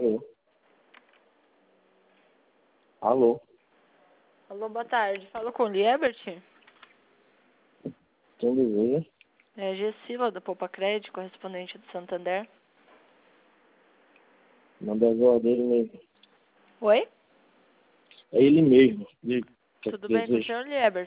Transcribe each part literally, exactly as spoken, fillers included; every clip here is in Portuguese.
Alô? Alô? Alô, boa tarde. Fala com o Liebert? Quem deseja? É Gessila, da Poupa Crédito, correspondente do Santander. Manda as ordens dele mesmo. Oi? É ele mesmo. Diga, o que é Tudo que bem com o deseja? senhor Liebert?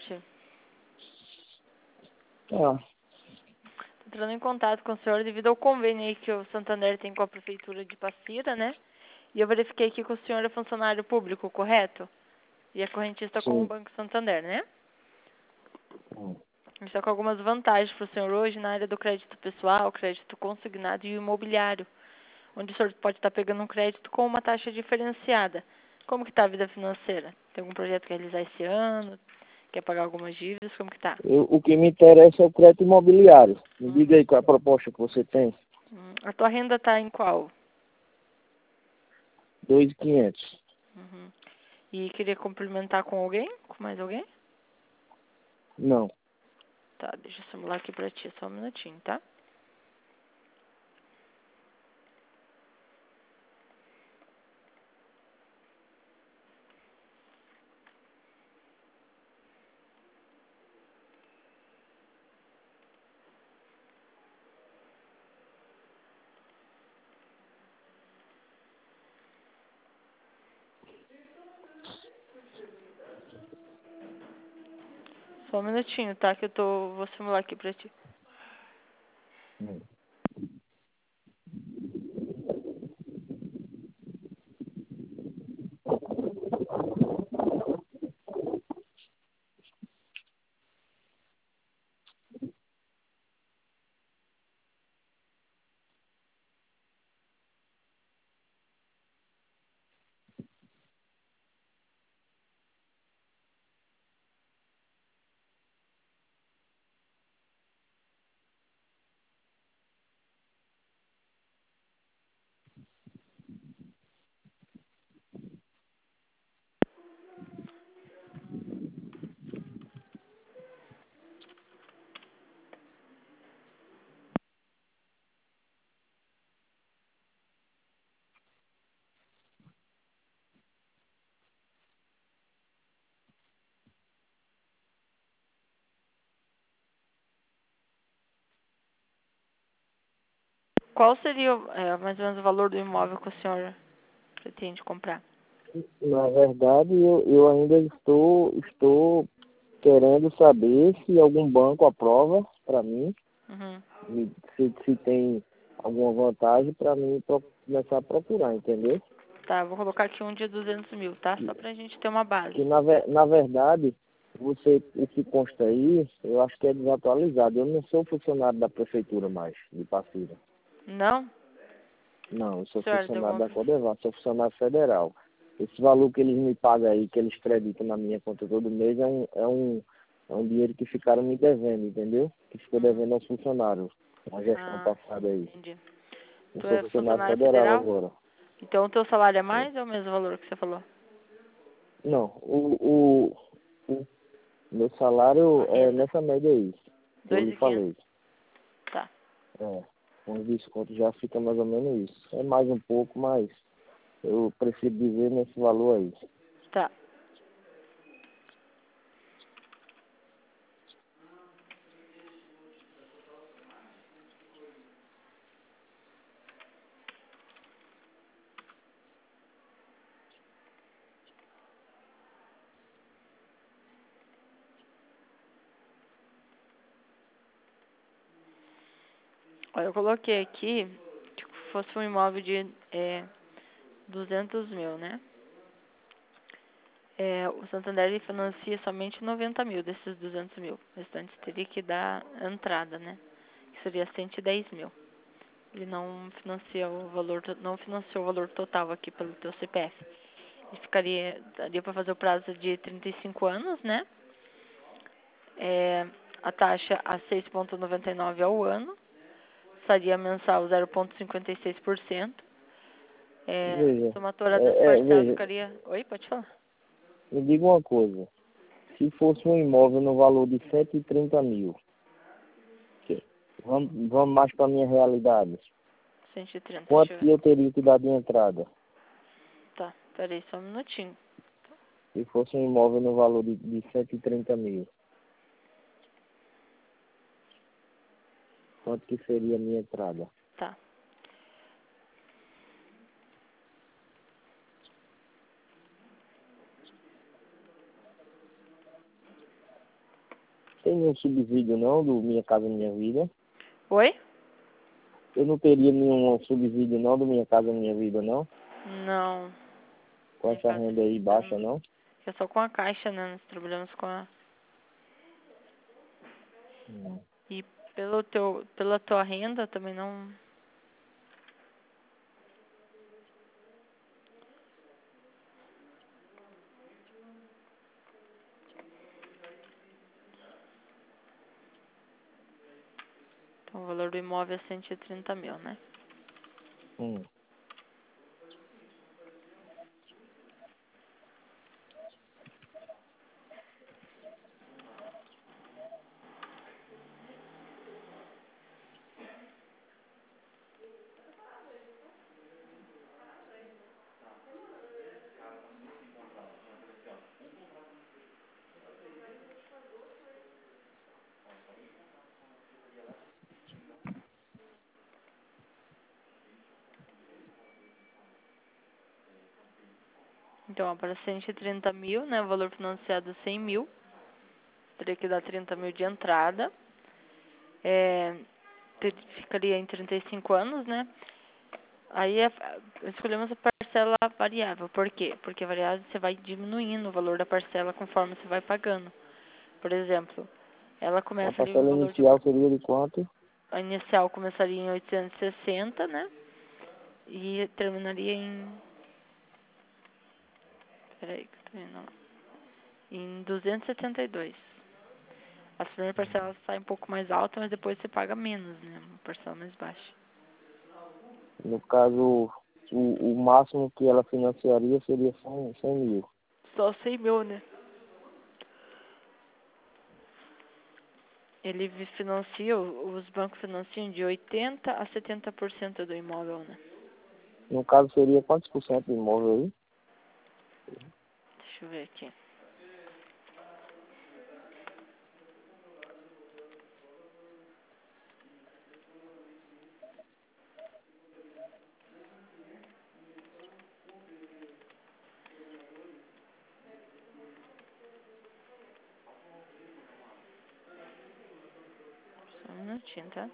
Tá. Tô entrando em contato com o senhor devido ao convênio aí que o Santander tem com a Prefeitura de Passira, né? E eu verifiquei aqui que o senhor é funcionário público, correto? E é correntista com o Sim. Banco Santander, né? Hum. Está com algumas vantagens para o senhor hoje na área do crédito pessoal, crédito consignado e imobiliário, onde o senhor pode estar pegando um crédito com uma taxa diferenciada. Como que está a vida financeira? Tem algum projeto que quer realizar esse ano? Quer pagar algumas dívidas? Como que está? Eu, o que me interessa é o crédito imobiliário. Me Uhum. diga aí qual é a proposta que você tem. Hum, A tua renda está em qual? dois mil e quinhentos. Uhum. E queria complementar com alguém? Com mais alguém? Não. Tá, deixa eu simular aqui pra ti, só um minutinho, tá? Só um minutinho, tá? Que eu tô, vou simular aqui pra ti. Hum. Qual seria é, mais ou menos o valor do imóvel que o senhor pretende comprar? Na verdade, eu, eu ainda estou, estou querendo saber se algum banco aprova para mim, Uhum. e se, se tem alguma vantagem para mim pro- começar a procurar, entendeu? Tá, vou colocar aqui um de duzentos mil, tá? Só pra gente ter uma base. Que na, ve- na verdade, você, esse consta aí, eu acho que é desatualizado. Eu não sou funcionário da prefeitura mais, de Passira. Não? Não, eu sou Senhora, tem funcionário alguma... da Codeval, sou funcionário federal. Esse valor que eles me pagam aí, que eles creditam na minha conta todo mês, é um, é um, é um dinheiro que ficaram me devendo, entendeu? Que ficou Uhum. devendo aos funcionários, na gestão Ah, passada aí. entendi. Eu Tu sou é funcionário funcionário federal federal? agora. Então o teu salário é É. mais ou é o mesmo valor que você falou? Não, o, o, o meu A salário é renda. nessa média aí, que eu Dois lhe mil e quinhentos. falei. Tá. É, com os descontos já fica mais ou menos isso. É mais um pouco, mas eu prefiro dizer nesse valor aí. Tá. Ó, eu coloquei aqui que fosse um imóvel de é, duzentos mil, né? É, o Santander ele financia somente noventa mil desses duzentos mil. O restante teria que dar entrada, né? Que seria cento e dez mil. Ele não financia o valor, to- não financiou o valor total aqui pelo teu C P F. Ele ficaria, daria para fazer o prazo de trinta e cinco anos, né? É, a taxa a seis vírgula noventa e nove ao ano. Saria mensal zero vírgula cinquenta e seis por cento. É, Veja, somatória das é, é, parcelas veja, ficaria... Oi, pode falar? me diga uma coisa. Se fosse um imóvel no valor de cento e trinta mil, que- vamos, vamos mais para a minha realidade. cento e trinta, deixa Quanto eu que ver. eu teria que dar de entrada? Peraí, só um minutinho. Se fosse um imóvel no valor de, de cento e trinta mil, quanto que seria a minha entrada? Tá. Tem nenhum subsídio não do Minha Casa Minha Vida? Oi? Eu não teria nenhum subsídio não do Minha Casa Minha Vida, não? Não. Com Minha essa casa renda aí baixa, não? é só com a Caixa, né? Nós trabalhamos com a... Hum. E pelo teu, pela tua renda também não... Então, o valor do imóvel é cento e trinta mil, né? Hum. Então, ó, para cento e trinta mil, né? O valor financiado é cem mil. Teria que dar trinta mil de entrada. É, ter- ficaria em trinta e cinco anos, né? Aí é- escolhemos a parcela variável. Por quê? Porque a variável você vai diminuindo o valor da parcela conforme você vai pagando. Por exemplo, ela A começa ali o parcela valor de... inicial seria de quanto? A inicial começaria em oitocentos e sessenta, né? E terminaria em... Peraí, que eu tô indo lá. Em duzentos e setenta e dois. A primeira parcela sai um pouco mais alta, mas depois você paga menos, né? Uma parcela mais baixa. No caso, o, o máximo que ela financiaria seria cem, cem mil. Só cem mil, né? Ele vi- financia, o- os bancos financiam de oitenta a setenta por cento do imóvel, né? No caso, seria quantos por cento do imóvel aí? Deixa eu ver aqui. Só um minutinho, tá?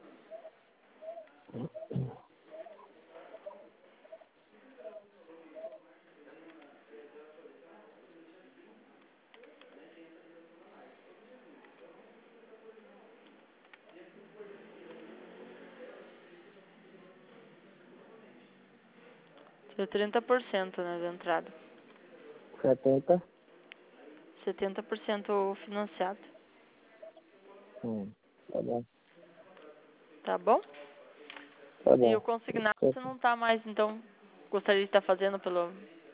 Seria trinta por cento, né, da entrada. setenta? setenta por cento financiado. Hum, tá bom. Tá bom? Tá E o bom. consignado você não tá mais, então, gostaria de estar fazendo pelo...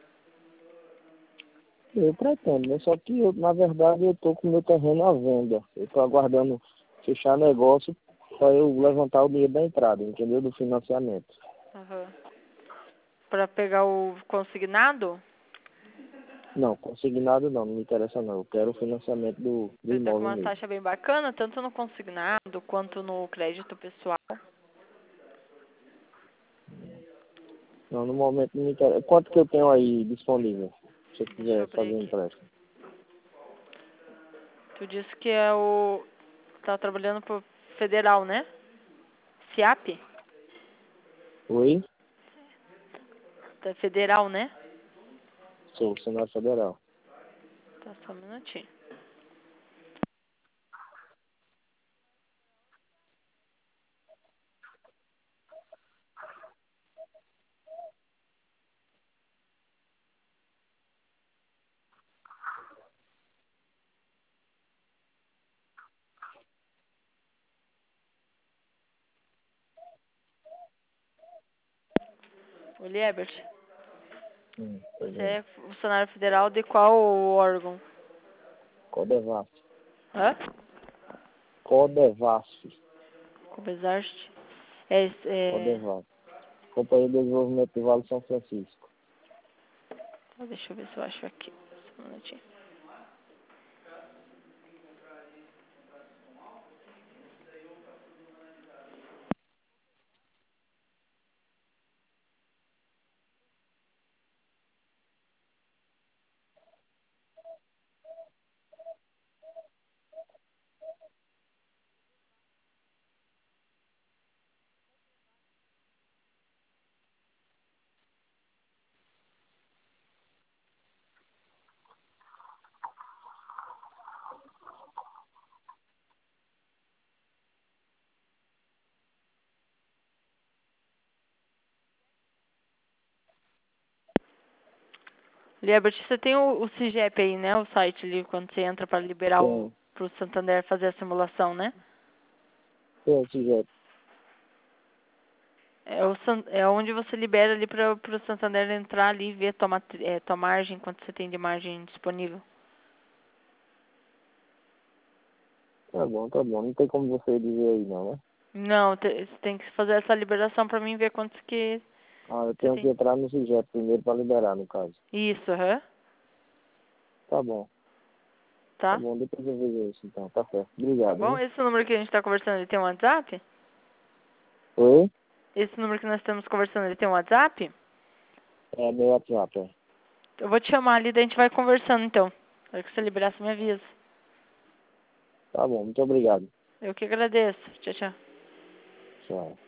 Eu pretendo, né? Só que, eu, na verdade, eu tô com o meu terreno à venda. Eu tô aguardando fechar negócio para eu levantar o dinheiro da entrada, entendeu? Do financiamento. Aham. Pra pegar o consignado, Não, consignado não, não me interessa não. Eu quero o financiamento do, do ele tá com imóvel uma mesmo. taxa bem bacana, tanto no consignado quanto no crédito pessoal. Não, no momento não me interessa. Quanto que eu tenho aí disponível? Se eu Deixa eu quiser abrir fazer um aqui. empréstimo. Tu disse que é o... Tá trabalhando pro federal, né? SIAP? Oi? Tá federal, né? Sou Senado Federal. Tá, só um minutinho. O Liebert, Hum, tô você vendo. é funcionário federal de qual órgão? Codevasf. Hã? Codevasf. Cobesarte? É, é... Codevasf. Companhia de Desenvolvimento do Vale de São Francisco. Deixa eu ver se eu acho aqui. Só um minutinho. Liebert, você tem o, o CIGEP aí, né? O site ali, quando você entra para liberar o Tem, pro Santander fazer a simulação, né? tem o sujeito. É, o, San- é onde você libera ali para o Santander entrar ali e ver tua, matri- é, tua margem, quanto você tem de margem disponível. Tá bom, tá bom. Não tem como você dizer aí não, né? Não, te- você tem que fazer essa liberação para mim ver quantos que Ah, eu você tenho que tem. entrar no sujeito primeiro para liberar, no caso. Isso, aham. Tá bom, tá Tá? bom. Depois eu vejo isso então. Tá certo. Tá Obrigado, bom? hein? Esse número que a gente está conversando, ele tem um WhatsApp? Oi? Esse número que nós estamos conversando, ele tem um WhatsApp? É meu WhatsApp, é. Eu vou te chamar ali, daí a gente vai conversando então. Na hora que você liberar, você me avisa. Tá bom, muito obrigado. Eu que agradeço. Tchau, tchau. Tchau.